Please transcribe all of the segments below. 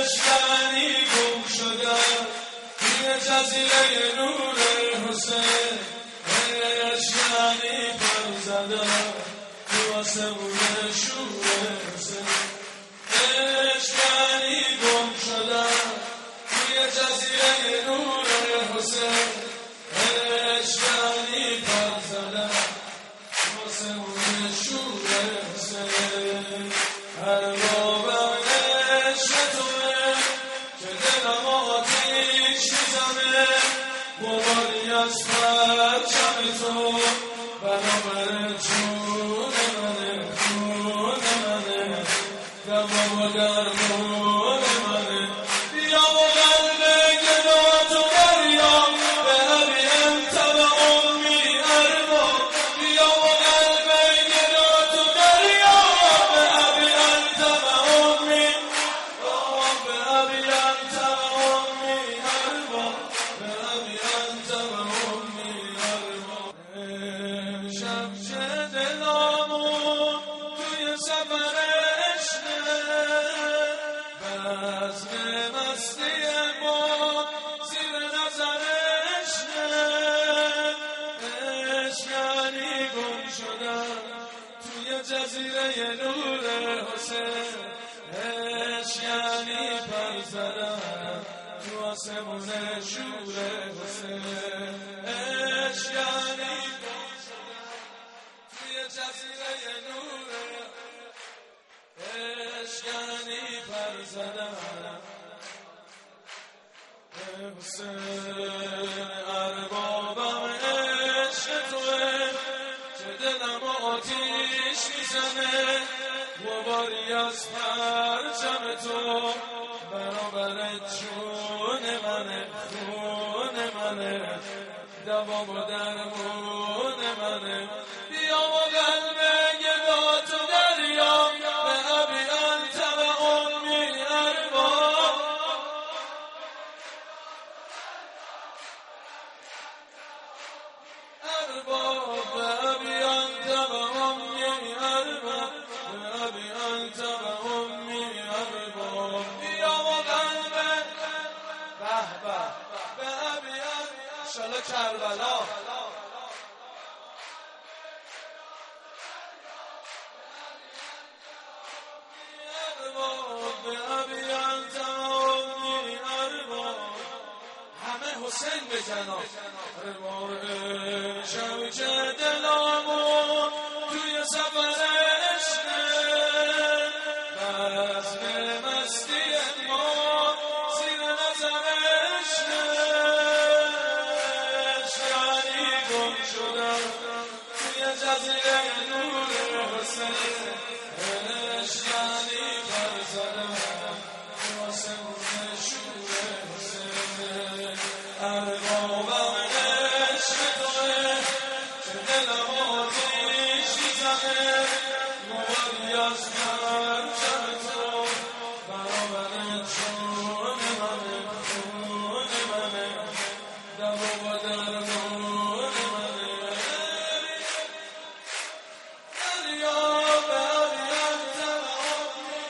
عشقانی گم شدم توی جزیره نور حسین عشقانی پر زدم تو آسمون شور حسین عشقانی گم شدم توی جزیره نور حسین عشقانی پر زدم تو آسمون شور حسین اربابم عشق توه که دلم آتیش میزنه غباری از پرچم تو برابر جون منه خون منه دمام و درمون منه بیا و قلب گدا تو دریا به ابی انت و امی اربا بیا و قلب گدا تو دریا به ابی انت و امی به ابی انت و امی اربا به ابی انت و امی اربا شب چه دلامون توی سفر بزم مستی ما زیر نظر عشقانی گم شدم توی جزیره نور حسین عشقانی پر زدم تو آسمون شور حسین عشقانی گم شدم توی جزیره نور عشقانی پر زدم حسین اربابم عشق توه که دلم آتیش میزنه غباری از پرچم تو برابر جون منه خون منه دوام و درمون منه بیا و قلب گدا تو دریا به ابی انت و امی اربا به ابی انت و امی اربا به ابی انت و امی اربا بیا و قلب به ابی انشالله کربلا به ابی انت و امی اربا همه حسین بزنا شب چه دلامون توی سفر بزم مستی ما زیر نظر عشقانی گم شدم توی جزیره نور حسین عشقانی پر زدم تو آسمون شور حسین اربابم عشق توه که دلم آتیش میزنه غباری از پرچم تو برابر جون منه خون منه دوام و درمون منه دریا به ابی انت و امی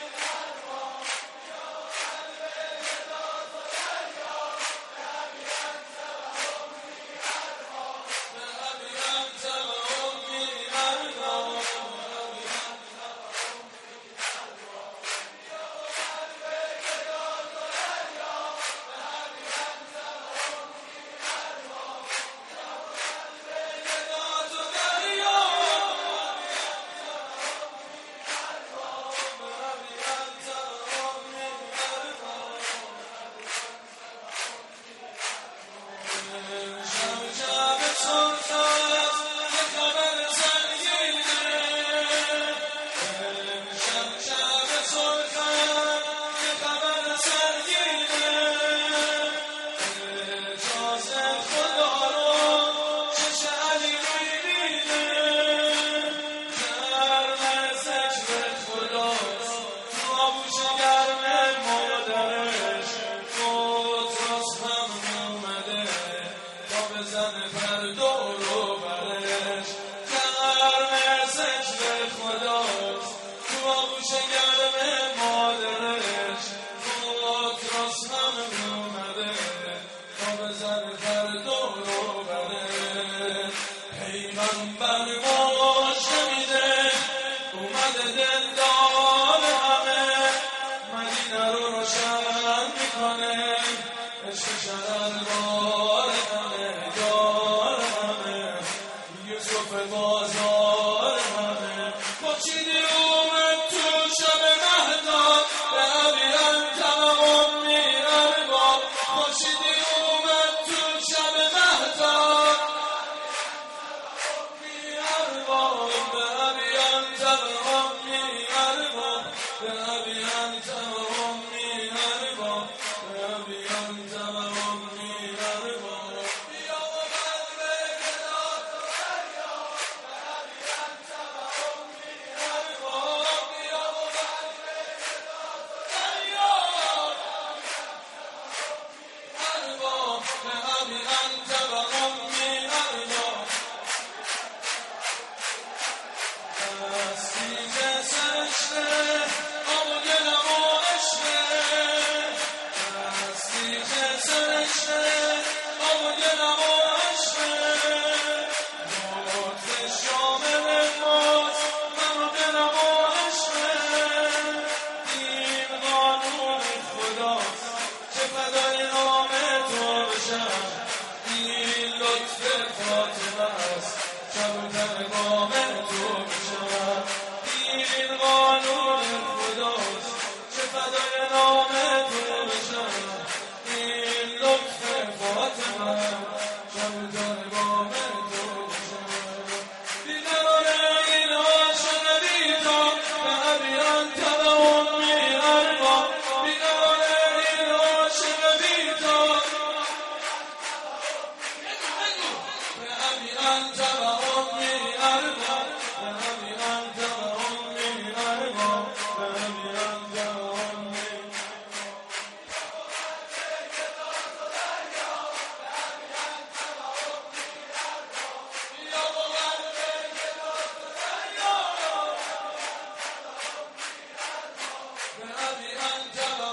بأبي أنت